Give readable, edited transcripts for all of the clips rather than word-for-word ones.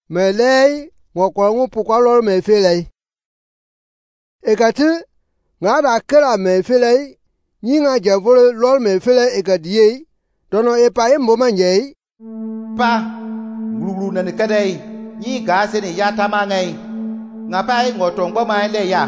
me lei ngo ko ngu pu ko lo me fe lei e ka tu nga da kra me fe lei ni nga je vo lo me fe lei e ka die dono e pa e mo man ye pa lulu na ne kadai ni ga se ne ya ta ma ngai nga pa e ngo tong ba mai le ya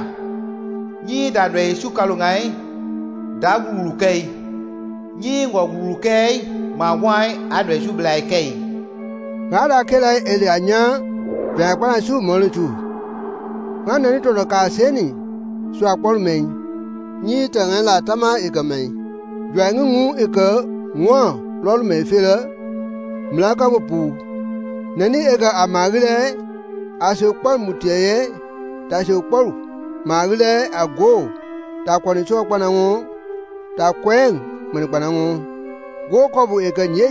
ni da re su ka lo ngai da lulu kai ni ngo lulu kai ma wai a re su blai kai nga da ke lai e le anya ve pa su mo lu tu nga ne to lo ka se ni su a por me ni ta nga la ta ma e ka me ve ngu e ka ngo lo me fe le mla ka bo pu nani e ka amagile a se kwa mutiye ta se kwa magile a go ta kwa ni so kwa na ngo ta kwen mun kwa na ngo go ko bu e ka nyi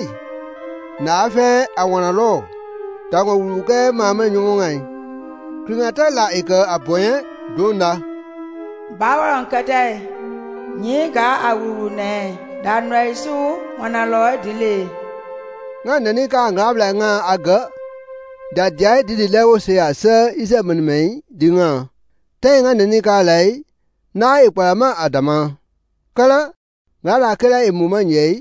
na fe a wana lo ta ngo wu ke ma ma nyu ngai kringa ta la e ka aboyen do na bawaran kate nyi ga awuru ne da nrai su wana lo dile nga nani ka nga bla nga aga da jai di le wo se asa isa mun mai dinga te nga nani ka lai na e pa ma adama kala nga la kala e mu man ye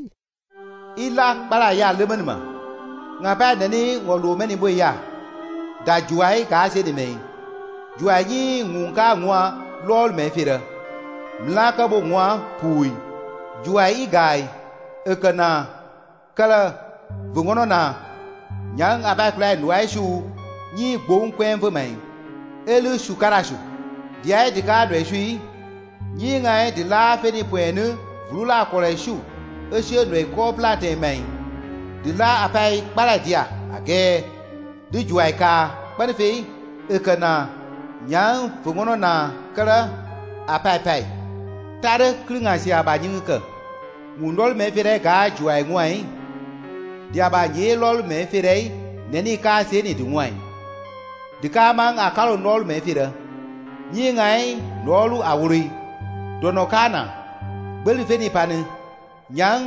ila bala ya le man ma nga pa nani ngo lo meni bo ya da juai ka se de mai juai ni ngun ka ngwa lol me fi da mla ka bo ngwa pui juai i gai e kana kala vungono na nyang abai kula nuai shu ni gbong kwen vo mai elu shu karashu dia de ka dwe shui ni ngai de la fe ni pwenu vlula kore shu e she nwe ko plate mai de la apai kpala dia age de juai ka ban fe e kana nyang vungono na kala apai pai tare klinga sia ba nyi ke mundol me fe ga juai ngwai dia ba ye lol me fe dei ne ni ka se ni du ngwai de ka mang a ka lol me fe da ni ngai lolu awuri dono kana beli fe ni pani nyang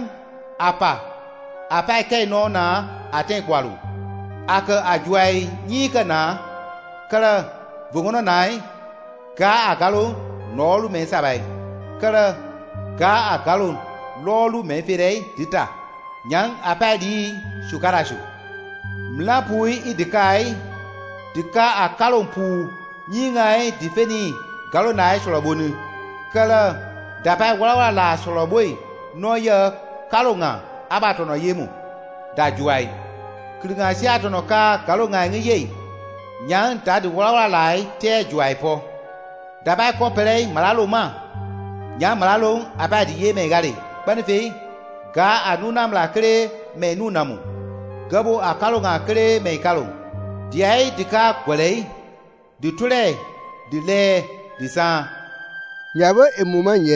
apa kai no na aten kwalu aka ajuai ni kana kala vungono nai ga agalo lolu me sabai kala ga agalo lolu me fe dei dita nyang apai di sukarashu mlapui idikai dika akalon pu nyingai difeni galonai solobonu kala dapai wala la soloboi no ye kalonga abato no yemu da juai klinga sia to no ka galonga ngiye nyang ta di wala lai te juai po dapai ko pelei malalo ma nyang malalo apai di ye me gari banfe ga anunam la kre me nunamu gabo akalo nga kre me kalo diai dika kwelei di tule di le di sa yabo emuma ye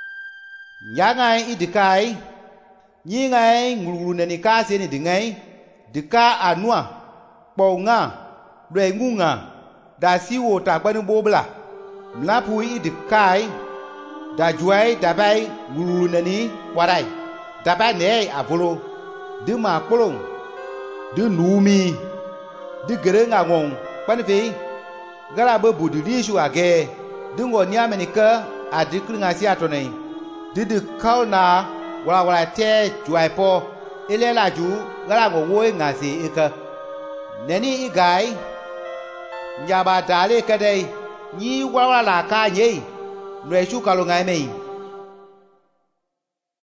nyangai idikai nyingai ngulu ne ni ka se ni dingai dika anua ponga lwengunga da siwo ta gbanu bobla mlapu idikai da juai dabai ngulu ne ni warai daba ne avolo de ma polong de numi de gerenga ngong panfe gara bo budi rishu age de ngo nyamenika adikringa si atone de kauna wala te juai po elela ju gara ngo wo ngasi eka neni igai nyaba dale kadai ni wala ka nye nwe shu kalonga mei